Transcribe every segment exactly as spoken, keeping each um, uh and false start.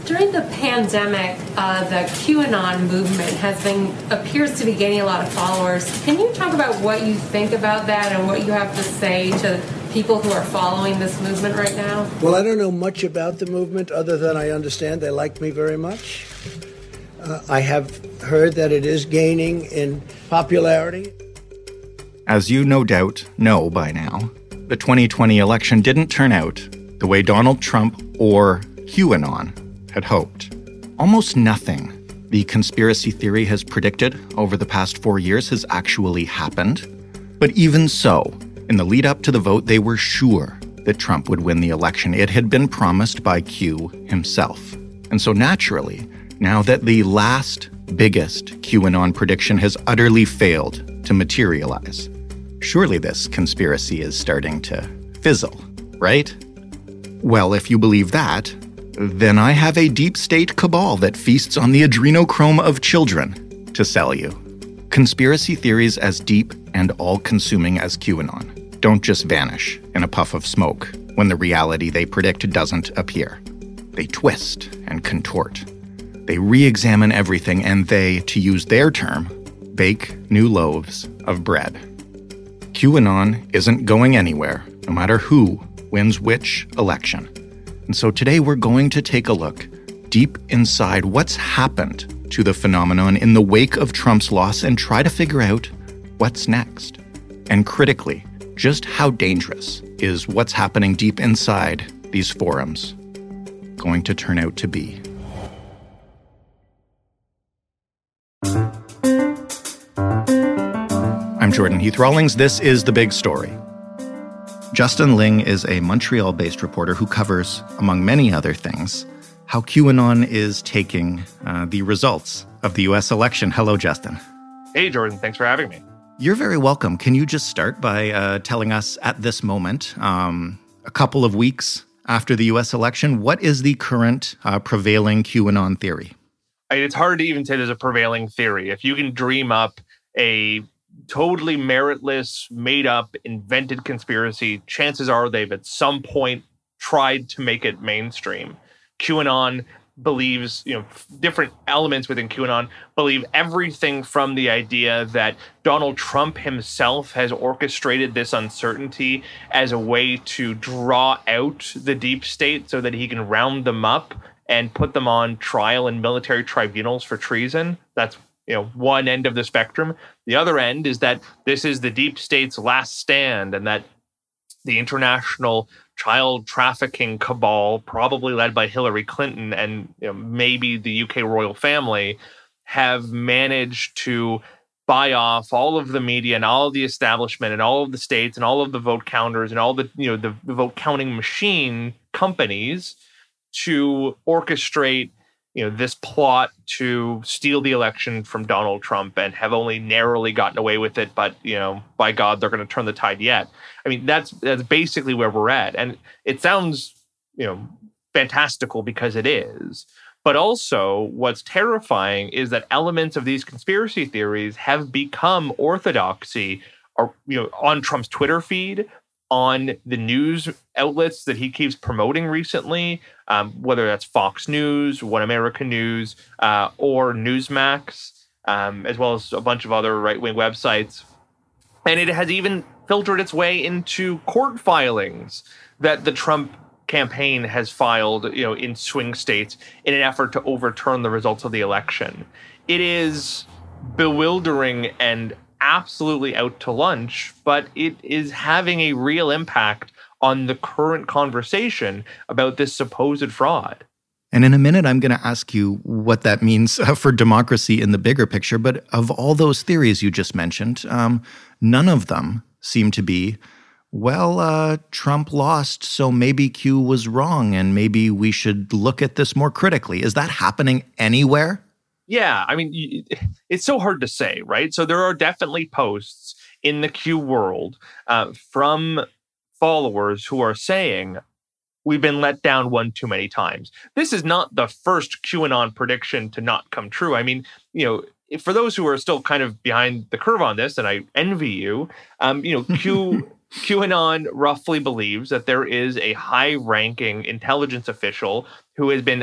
During the pandemic, uh, the QAnon movement has been appears to be gaining a lot of followers. Can you talk about what you think about that and what you have to say to people who are following this movement right now? Well, I don't know much about the movement other than I understand they like me very much. Uh, I have heard that it is gaining in popularity. As you no doubt know by now, the twenty twenty election didn't turn out the way Donald Trump or QAnon had hoped. Almost nothing the conspiracy theory has predicted over the past four years has actually happened. But even so, in the lead up to the vote, they were sure that Trump would win the election. It had been promised by Q himself. And so naturally, now that the last biggest QAnon prediction has utterly failed to materialize, surely this conspiracy is starting to fizzle, right? Well, if you believe that, then I have a deep state cabal that feasts on the adrenochrome of children to sell you. Conspiracy theories as deep and all-consuming as QAnon don't just vanish in a puff of smoke when the reality they predict doesn't appear. They twist and contort. They re-examine everything and they, to use their term, bake new loaves of bread. QAnon isn't going anywhere, no matter who wins which election. And so today we're going to take a look deep inside what's happened to the phenomenon in the wake of Trump's loss and try to figure out what's next. And critically, just how dangerous is what's happening deep inside these forums going to turn out to be. I'm Jordan Heath Rawlings. This is The Big Story. Justin Ling is a Montreal-based reporter who covers, among many other things, how QAnon is taking uh, the results of the U S election. Hello, Justin. Hey, Jordan. Thanks for having me. You're very welcome. Can you just start by uh, telling us at this moment, um, a couple of weeks after the U S election, what is the current uh, prevailing QAnon theory? It's hard to even say there's a prevailing theory. If you can dream up a totally meritless, made-up, invented conspiracy, chances are they've at some point tried to make it mainstream. QAnon believes, you know, different elements within QAnon believe everything from the idea that Donald Trump himself has orchestrated this uncertainty as a way to draw out the deep state so that he can round them up and put them on trial in military tribunals for treason. That's you know, one end of the spectrum. The other end is that this is the deep state's last stand and that the international child trafficking cabal, probably led by Hillary Clinton and you know, maybe the U K royal family, have managed to buy off all of the media and all of the establishment and all of the states and all of the vote counters and all the, you know, the, the vote counting machine companies to orchestrate you know, this plot to steal the election from Donald Trump and have only narrowly gotten away with it. But, you know, by God, they're going to turn the tide yet. I mean, that's that's basically where we're at. And it sounds, you know, fantastical because it is. But also what's terrifying is that elements of these conspiracy theories have become orthodoxy or, you know, on Trump's Twitter feed, on the news outlets that he keeps promoting recently, um, whether that's Fox News, One America News, uh, or Newsmax, um, as well as a bunch of other right-wing websites. And it has even filtered its way into court filings that the Trump campaign has filed, you know, in swing states in an effort to overturn the results of the election. It is bewildering and absolutely out to lunch, but it is having a real impact on the current conversation about this supposed fraud. And in a minute, I'm going to ask you what that means uh, for democracy in the bigger picture. But of all those theories you just mentioned, um, none of them seem to be, well, uh, Trump lost, so maybe Q was wrong, and maybe we should look at this more critically. Is that happening anywhere? Yeah, I mean, it's so hard to say, right? So there are definitely posts in the Q world uh, from followers who are saying, we've been let down one too many times. This is not the first QAnon prediction to not come true. I mean, you know, for those who are still kind of behind the curve on this, and I envy you, um, you know, Q QAnon roughly believes that there is a high-ranking intelligence official who has been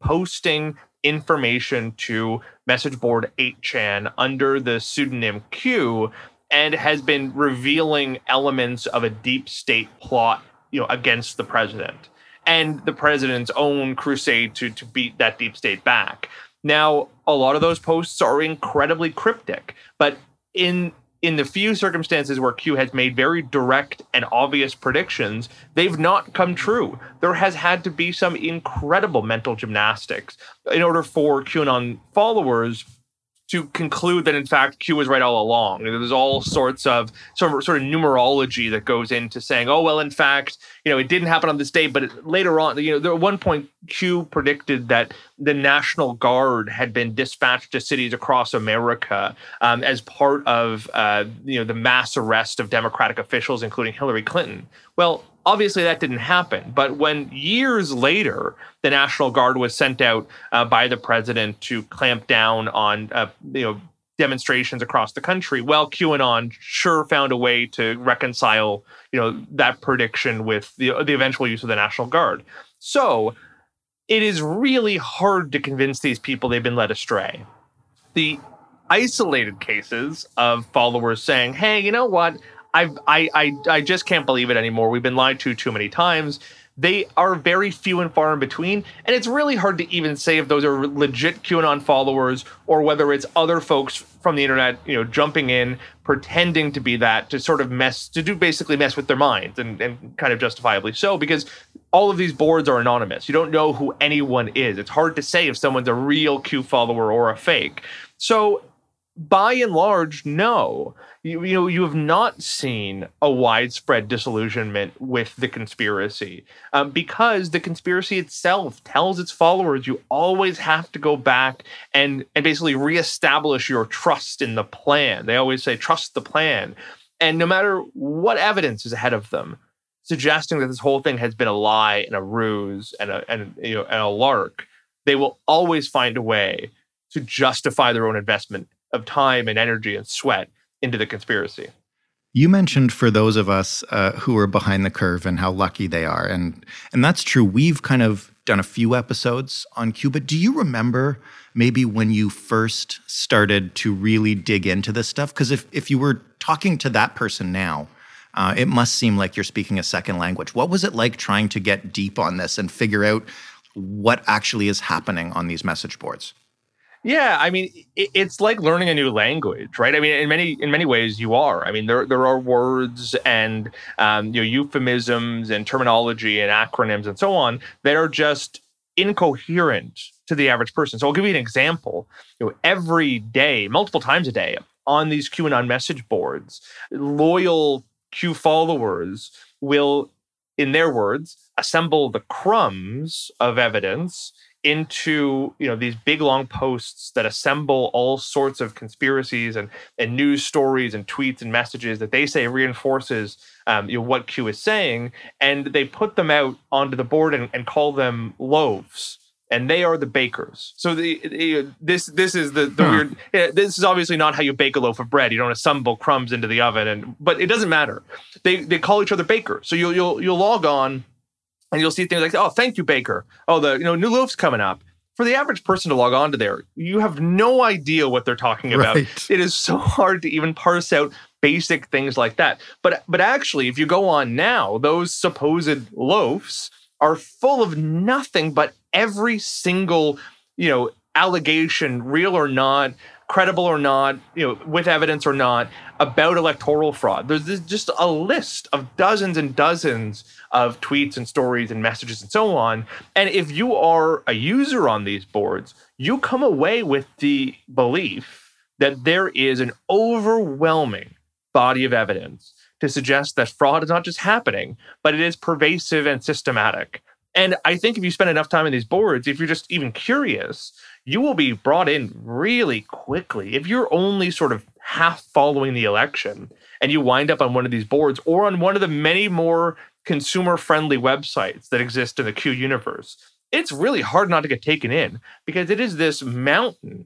posting information to message board eight chan under the pseudonym Q and has been revealing elements of a deep state plot, you know, against the president and the president's own crusade to, to beat that deep state back. Now, a lot of those posts are incredibly cryptic, but in in the few circumstances where Q has made very direct and obvious predictions, they've not come true. There has had to be some incredible mental gymnastics in order for QAnon followers to conclude that, in fact, Q was right all along. There's all sorts of sort of, sort of numerology that goes into saying, oh, well, in fact, you know, it didn't happen on this day, but it, later on, you know, there, at one point, Q predicted that the National Guard had been dispatched to cities across America um, as part of, uh, you know, the mass arrest of Democratic officials, including Hillary Clinton. Well, obviously, that didn't happen. But when years later, the National Guard was sent out uh, by the president to clamp down on, uh, you know, demonstrations across the country, well, QAnon sure found a way to reconcile, you know, that prediction with the, the eventual use of the National Guard. So it is really hard to convince these people they've been led astray. The isolated cases of followers saying, hey, you know what? I've, I, I, I just can't believe it anymore. We've been lied to too many times. They are very few and far in between. And it's really hard to even say if those are legit QAnon followers or whether it's other folks from the internet, you know, jumping in, pretending to be that, to sort of mess, to do basically mess with their minds, and, and kind of justifiably so, because all of these boards are anonymous. You don't know who anyone is. It's hard to say if someone's a real Q follower or a fake. So by and large, no. You, you know, you have not seen a widespread disillusionment with the conspiracy um, because the conspiracy itself tells its followers you always have to go back and, and basically reestablish your trust in the plan. They always say, trust the plan. And no matter what evidence is ahead of them, suggesting that this whole thing has been a lie and a ruse and a, and, you know, and a lark, they will always find a way to justify their own investment of time and energy and sweat into the conspiracy. You mentioned for those of us uh, who are behind the curve and how lucky they are. And and that's true. We've kind of done a few episodes on Q, but do you remember maybe when you first started to really dig into this stuff? Because if, if you were talking to that person now, uh, it must seem like you're speaking a second language. What was it like trying to get deep on this and figure out what actually is happening on these message boards? Yeah, I mean, it's like learning a new language, right? I mean, in many in many ways, you are. I mean, there there are words and um, you know, euphemisms and terminology and acronyms and so on that are just incoherent to the average person. So I'll give you an example. You know, every day, multiple times a day, on these QAnon message boards, loyal Q followers will, in their words, assemble the crumbs of evidence into, you know, these big long posts that assemble all sorts of conspiracies and, and news stories and tweets and messages that they say reinforces um, you know, what Q is saying, and they put them out onto the board and, and call them loaves. And they are the bakers. So the, the this this is the, the huh. weird. Yeah, this is obviously not how you bake a loaf of bread. You don't assemble crumbs into the oven, and but it doesn't matter. They they call each other bakers. So you'll you'll you'll log on. And you'll see things like, oh, thank you, Baker. Oh, the you know new loaf's coming up. For the average person to log on to there, you have no idea what they're talking about. Right. It is so hard to even parse out basic things like that. But but actually, if you go on now, those supposed loafs are full of nothing but every single, you know, allegation, real or not, credible or not, you know, with evidence or not, about electoral fraud. There's this, just a list of dozens and dozens of tweets and stories and messages and so on. And if you are a user on these boards, you come away with the belief that there is an overwhelming body of evidence to suggest that fraud is not just happening, but it is pervasive and systematic. And I think if you spend enough time on these boards, if you're just even curious, you will be brought in really quickly. If you're only sort of half following the election and you wind up on one of these boards or on one of the many more consumer-friendly websites that exist in the Q universe, it's really hard not to get taken in because it is this mountain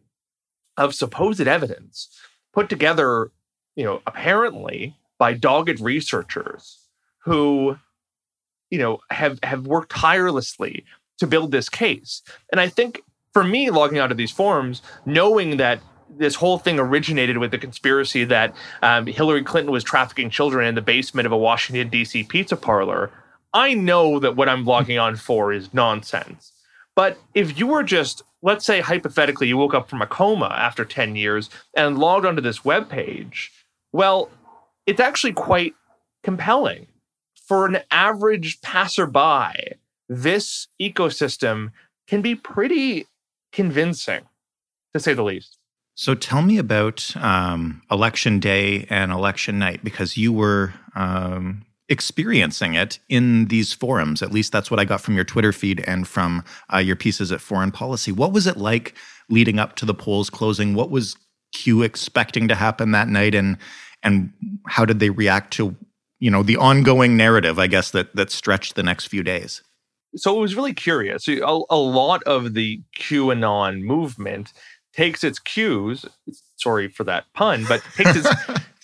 of supposed evidence put together, you know, apparently by dogged researchers who, you know, have, have worked tirelessly to build this case. And I think for me, logging onto these forums, knowing that this whole thing originated with the conspiracy that um, Hillary Clinton was trafficking children in the basement of a Washington, D C pizza parlor, I know that what I'm logging on for is nonsense. But if you were just, let's say hypothetically, you woke up from a coma after ten years and logged onto this webpage, well, it's actually quite compelling. For an average passerby, this ecosystem can be pretty convincing, to say the least. So tell me about um, election day and election night, because you were um, experiencing it in these forums. At least that's what I got from your Twitter feed and from uh, your pieces at Foreign Policy. What was it like leading up to the polls closing? What was Q expecting to happen that night, and and how did they react to, you know, the ongoing narrative, I guess, that that stretched the next few days? So it was really curious. A, a lot of the QAnon movement takes its cues, sorry for that pun, but takes its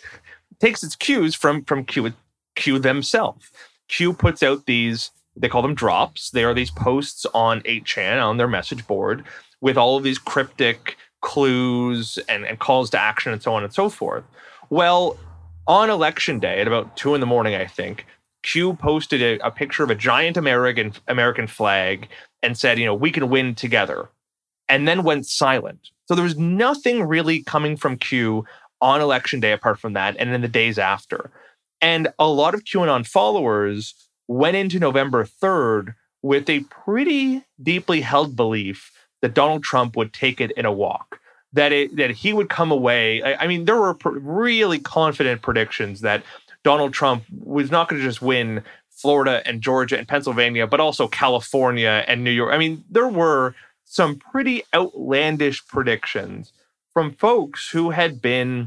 takes its cues from from Q, Q themselves. Q puts out these, they call them drops. They are these posts on eight chan, on their message board, with all of these cryptic clues and, and calls to action and so on and so forth. Well, on election day at about two in the morning, I think, Q posted a, a picture of a giant American American flag and said, you know, we can win together, and then went silent. So there was nothing really coming from Q on election day apart from that, and in the days after. And a lot of QAnon followers went into November third with a pretty deeply held belief that Donald Trump would take it in a walk, that it, that he would come away. I, I mean, there were pr- really confident predictions that Donald Trump was not going to just win Florida and Georgia and Pennsylvania, but also California and New York. I mean, there were some pretty outlandish predictions from folks who had been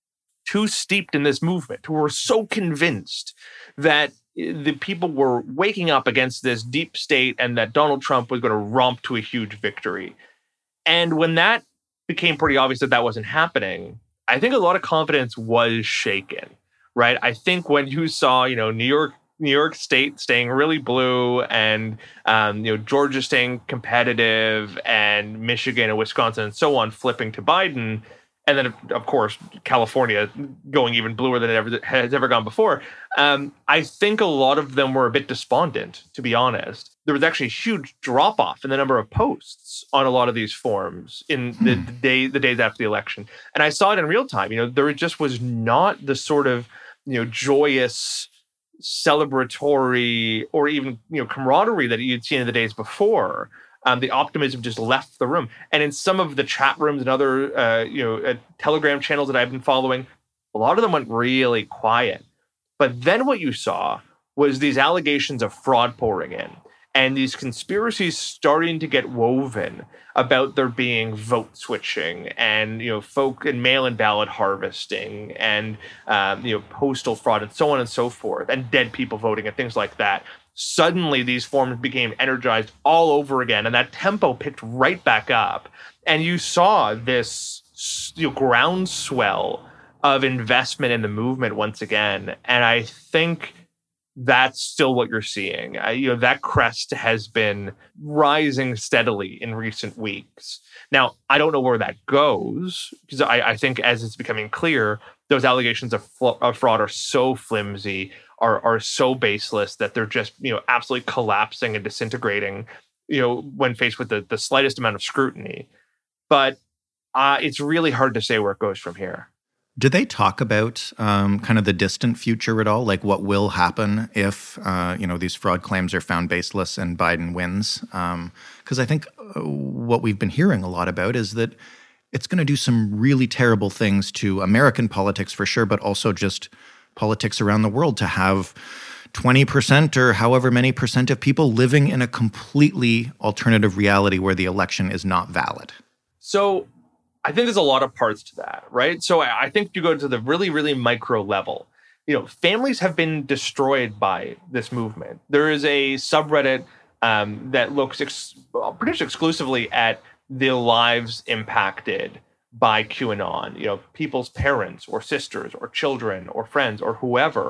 too steeped in this movement, who were so convinced that the people were waking up against this deep state and that Donald Trump was going to romp to a huge victory. And when that became pretty obvious that that wasn't happening, I think a lot of confidence was shaken, right? I think when you saw, you know, New York, New York State staying really blue, and um, you know, Georgia staying competitive, and Michigan and Wisconsin and so on flipping to Biden, and then of course California going even bluer than it ever has ever gone before. Um, I think a lot of them were a bit despondent, to be honest. There was actually a huge drop off in the number of posts on a lot of these forums in the, the day, the days after the election, and I saw it in real time. You know, there just was not the sort of, you know, joyous, celebratory, or even, you know, camaraderie that you'd seen in the days before. Um, the optimism just left the room. And in some of the chat rooms and other, uh, you know, uh, Telegram channels that I've been following, a lot of them went really quiet. But then what you saw was these allegations of fraud pouring in, and these conspiracies starting to get woven about there being vote switching, and, you know, folk and mail-in ballot harvesting, and um, you know, postal fraud, and so on and so forth, and dead people voting and things like that. Suddenly, these forums became energized all over again, and that tempo picked right back up. And you saw this, you know, groundswell of investment in the movement once again. And I think that's still what you're seeing. I, you know, that crest has been rising steadily in recent weeks. Now, I don't know where that goes, because I, I think as it's becoming clear, those allegations of, fl- of fraud are so flimsy, are are so baseless, that they're just, you know, absolutely collapsing and disintegrating, you know, when faced with the, the slightest amount of scrutiny. But uh, it's really hard to say where it goes from here. Do they talk about um, kind of the distant future at all? Like what will happen if, uh, you know, these fraud claims are found baseless and Biden wins? Because um, I think uh, what we've been hearing a lot about is that it's going to do some really terrible things to American politics for sure, but also just politics around the world, to have twenty percent or however many percent of people living in a completely alternative reality where the election is not valid. So I think there's a lot of parts to that, right? So I think you go to the really, really micro level. You know, families have been destroyed by this movement. There is a subreddit um, that looks ex- pretty much exclusively at the lives impacted by QAnon. You know, people's parents or sisters or children or friends or whoever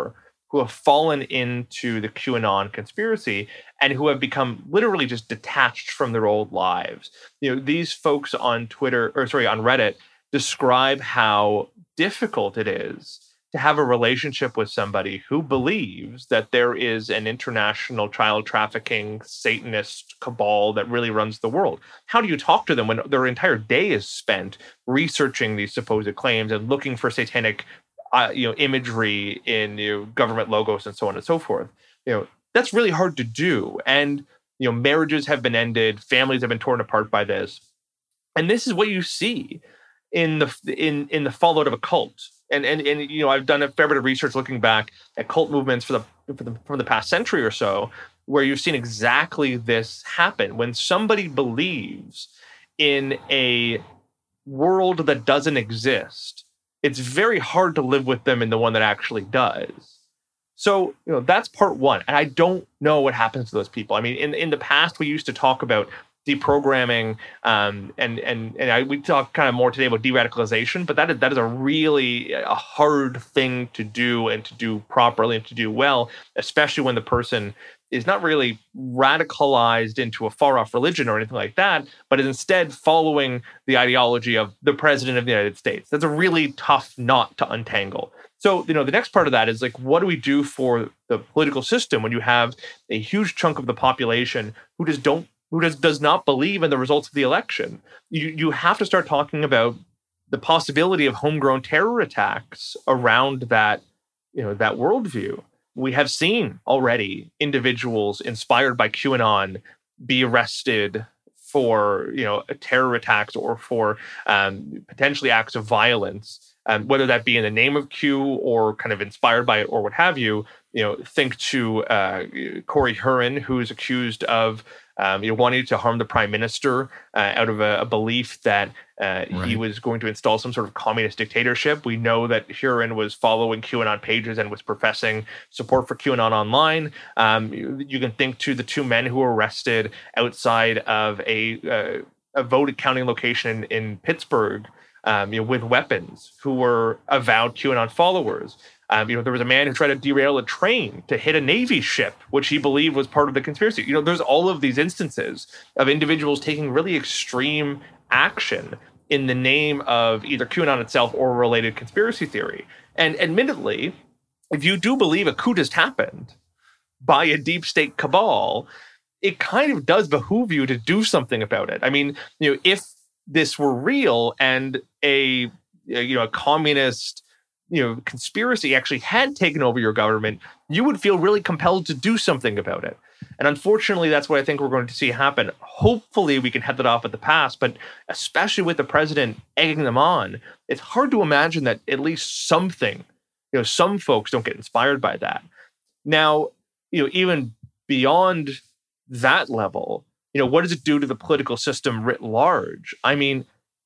who have fallen into the QAnon conspiracy and who have become literally just detached from their old lives. You know, these folks on Twitter, or sorry, on Reddit, describe how difficult it is to have a relationship with somebody who believes that there is an international child trafficking Satanist cabal that really runs the world. How do you talk to them when their entire day is spent researching these supposed claims and looking for satanic Uh, you know, imagery in you know, government logos and so on and so forth? You know, that's really hard to do. And, you know, marriages have been ended, families have been torn apart by this. And this is what you see in the in in the fallout of a cult. And and and you know, I've done a fair bit of research looking back at cult movements for the for the from the past century or so, where you've seen exactly this happen. When somebody believes in a world that doesn't exist, it's very hard to live with them in the one that actually does. So, you know, that's part one. And I don't know what happens to those people. I mean, in in the past, we used to talk about deprogramming, um, and and and I, we talk kind of more today about de-radicalization, but that is, that is a really a hard thing to do and to do properly and to do well, especially when the person is not really radicalized into a far-off religion or anything like that, but is instead following the ideology of the president of the United States. That's a really tough knot to untangle. So, you know, the next part of that is like, what do we do for the political system when you have a huge chunk of the population who just don't, who just does not believe in the results of the election? You you have to start talking about the possibility of homegrown terror attacks around that, you know, that worldview. We have seen already individuals inspired by QAnon be arrested for, you know, terror attacks or for um, potentially acts of violence, um, whether that be in the name of Q or kind of inspired by it or what have you. You know, think to uh, Corey Huron, who's accused of um, you know, wanting to harm the prime minister uh, out of a, a belief that uh, right. he was going to install some sort of communist dictatorship. We know that Huron was following QAnon pages and was professing support for QAnon online. Um, you, you can think to the two men who were arrested outside of a, uh, a vote counting location in, in Pittsburgh, um, you know, with weapons, who were avowed QAnon followers. Um, you know, there was a man who tried to derail a train to hit a Navy ship, which he believed was part of the conspiracy. You know, there's all of these instances of individuals taking really extreme action in the name of either QAnon itself or related conspiracy theory. And admittedly, if you do believe a coup just happened by a deep state cabal, it kind of does behoove you to do something about it. I mean, you know, if this were real and a, you know, a communist, you know, conspiracy actually had taken over your government, you would feel really compelled to do something about it. And unfortunately, that's what I think we're going to see happen. Hopefully we can head that off at the pass, but especially with the president egging them on, it's hard to imagine that at least something, you know, some folks don't get inspired by that. Now, you know, even beyond that level, you know, what does it do to the political system writ large? I mean,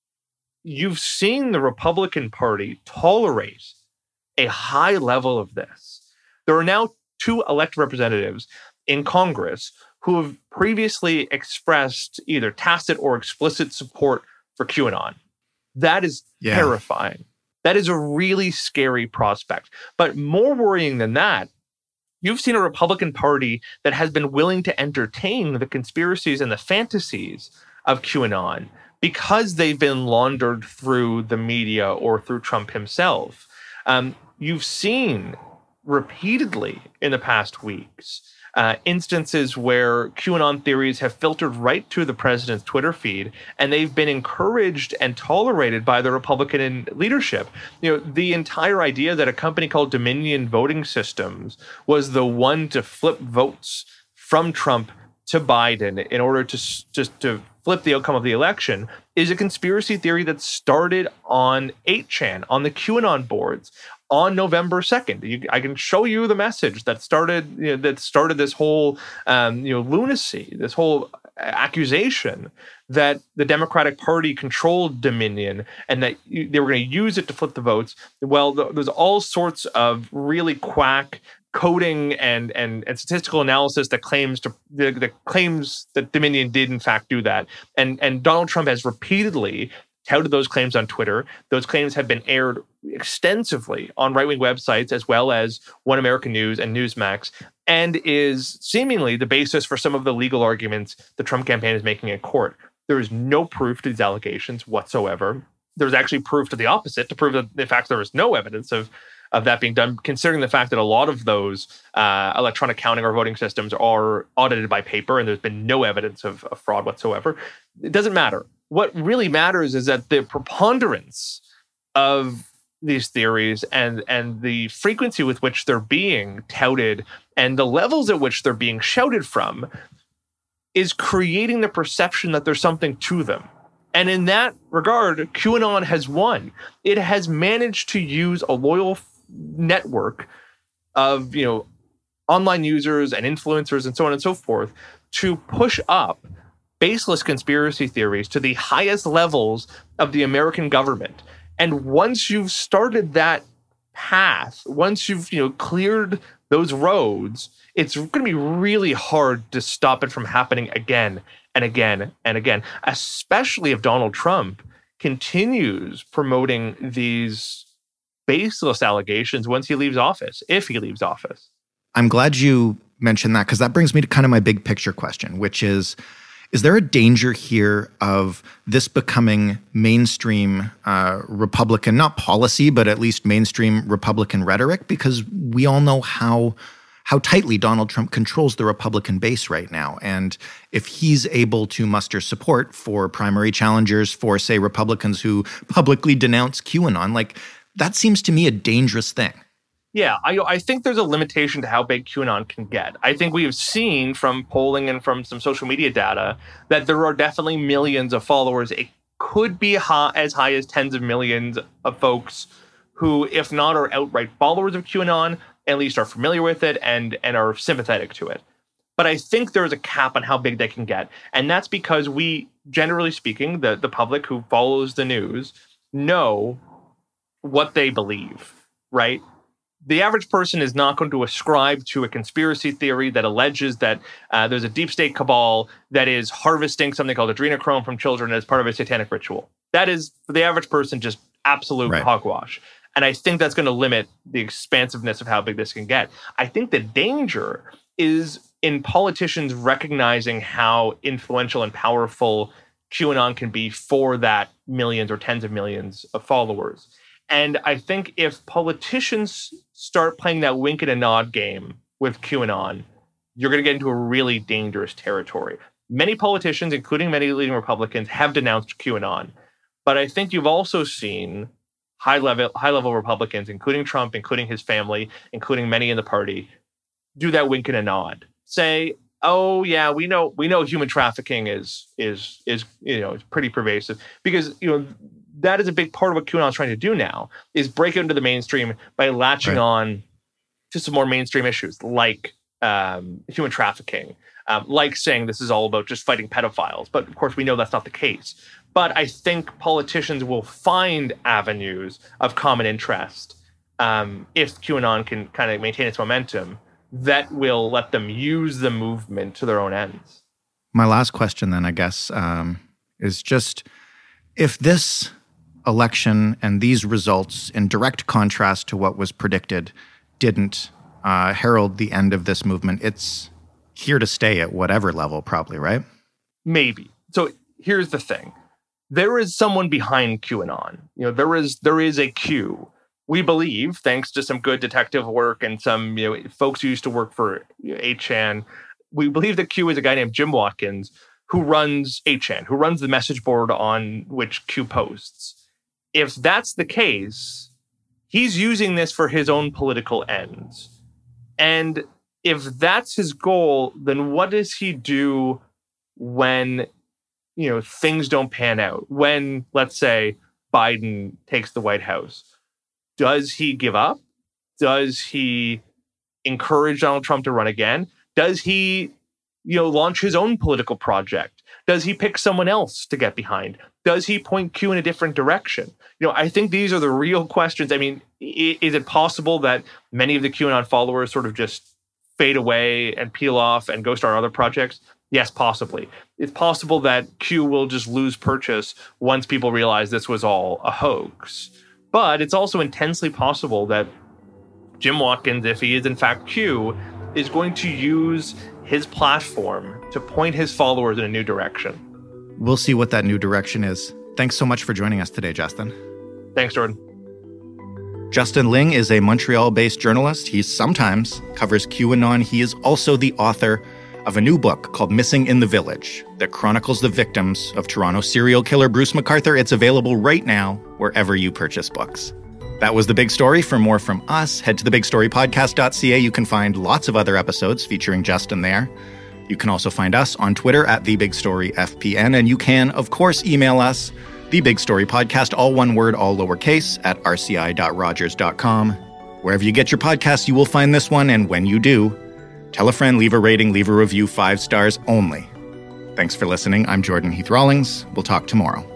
you've seen the Republican Party tolerate a high level of this. There are now two elected representatives in Congress who have previously expressed either tacit or explicit support for QAnon. That is yeah. terrifying. That is a really scary prospect. But more worrying than that, you've seen a Republican Party that has been willing to entertain the conspiracies and the fantasies of QAnon because they've been laundered through the media or through Trump himself. Um, you've seen repeatedly in the past weeks uh, instances where QAnon theories have filtered right to the president's Twitter feed, and they've been encouraged and tolerated by the Republican leadership. You know, the entire idea that a company called Dominion Voting Systems was the one to flip votes from Trump to Biden in order to just to flip the outcome of the election is a conspiracy theory that started on eight chan, on the QAnon boards, on November second. You, I can show you the message that started you know, that started this whole um, you know lunacy, this whole accusation that the Democratic Party controlled Dominion and that you, they were going to use it to flip the votes. Well, th- there's all sorts of really quack coding and, and and statistical analysis that claims to that claims that Dominion did in fact do that. And and Donald Trump has repeatedly touted those claims on Twitter. Those claims have been aired extensively on right-wing websites as well as One American News and Newsmax, and is seemingly the basis for some of the legal arguments the Trump campaign is making in court. There is no proof to these allegations whatsoever. There's actually proof to the opposite, to prove that, in fact, there is no evidence of, of that being done, considering the fact that a lot of those uh, electronic counting or voting systems are audited by paper, and there's been no evidence of, of fraud whatsoever. It doesn't matter. What really matters is that the preponderance of these theories and, and the frequency with which they're being touted and the levels at which they're being shouted from is creating the perception that there's something to them. And in that regard, QAnon has won. It has managed to use a loyal network of, you know, online users and influencers and so on and so forth to push up baseless conspiracy theories to the highest levels of the American government. And once you've started that path, once you've, you know, cleared those roads, it's going to be really hard to stop it from happening again and again and again, especially if Donald Trump continues promoting these baseless allegations once he leaves office, if he leaves office. I'm glad you mentioned that, because that brings me to kind of my big picture question, which is, is there a danger here of this becoming mainstream uh, Republican, not policy, but at least mainstream Republican rhetoric? Because we all know how how tightly Donald Trump controls the Republican base right now. And if he's able to muster support for primary challengers, for, say, Republicans who publicly denounce QAnon, like, that seems to me a dangerous thing. Yeah, I, I think there's a limitation to how big QAnon can get. I think we have seen from polling and from some social media data that there are definitely millions of followers. It could be high, as high as tens of millions of folks who, if not are outright followers of QAnon, at least are familiar with it and, and are sympathetic to it. But I think there's a cap on how big they can get. And that's because we, generally speaking, the, the public who follows the news, know what they believe, right? The average person is not going to ascribe to a conspiracy theory that alleges that uh, there's a deep state cabal that is harvesting something called adrenochrome from children as part of a satanic ritual. That is, for the average person, just absolute right. hogwash. And I think that's going to limit the expansiveness of how big this can get. I think the danger is in politicians recognizing how influential and powerful QAnon can be for that millions or tens of millions of followers. And I think if politicians start playing that wink and a nod game with QAnon, you're going to get into a really dangerous territory. Many politicians, including many leading Republicans, have denounced QAnon. But I think you've also seen high-level high-level Republicans, including Trump, including his family, including many in the party, do that wink and a nod. Say, oh yeah, we know we know human trafficking is is is you know, pretty pervasive, because you know that is a big part of what QAnon is trying to do now, is break into the mainstream by latching right. on to some more mainstream issues like um, human trafficking, um, like saying this is all about just fighting pedophiles. But of course, we know that's not the case. But I think politicians will find avenues of common interest um, if QAnon can kind of maintain its momentum that will let them use the movement to their own ends. My last question then, I guess, um, is just if this election and these results, in direct contrast to what was predicted, didn't uh, herald the end of this movement, it's here to stay at whatever level, probably, right? Maybe. So here's the thing. There is someone behind QAnon. You know, there is there is a Q. We believe, thanks to some good detective work and some you know folks who used to work for you know, eight chan, we believe that Q is a guy named Jim Watkins who runs eight chan, who runs the message board on which Q posts. If that's the case, he's using this for his own political ends. And if that's his goal, then what does he do when you know, things don't pan out? When, let's say, Biden takes the White House, does he give up? Does he encourage Donald Trump to run again? Does he, you know, launch his own political project? Does he pick someone else to get behind? Does he point Q in a different direction? You know, I think these are the real questions. I mean, is it possible that many of the QAnon followers sort of just fade away and peel off and go start other projects? Yes, possibly. It's possible that Q will just lose purchase once people realize this was all a hoax. But it's also intensely possible that Jim Watkins, if he is in fact Q, is going to use his platform to point his followers in a new direction. We'll see what that new direction is. Thanks so much for joining us today, Justin. Thanks, Jordan. Justin Ling is a Montreal-based journalist. He sometimes covers QAnon. He is also the author of a new book called Missing in the Village that chronicles the victims of Toronto serial killer Bruce McArthur. It's available right now wherever you purchase books. That was The Big Story. For more from us, head to the big story podcast dot c a. You can find lots of other episodes featuring Justin there. You can also find us on Twitter at The Big Story F P N, and you can, of course, email us, The Big Story Podcast, all one word, all lowercase, at r c i dot rogers dot com. Wherever you get your podcasts, you will find this one, and when you do, tell a friend, leave a rating, leave a review, five stars only. Thanks for listening. I'm Jordan Heath Rawlings. We'll talk tomorrow.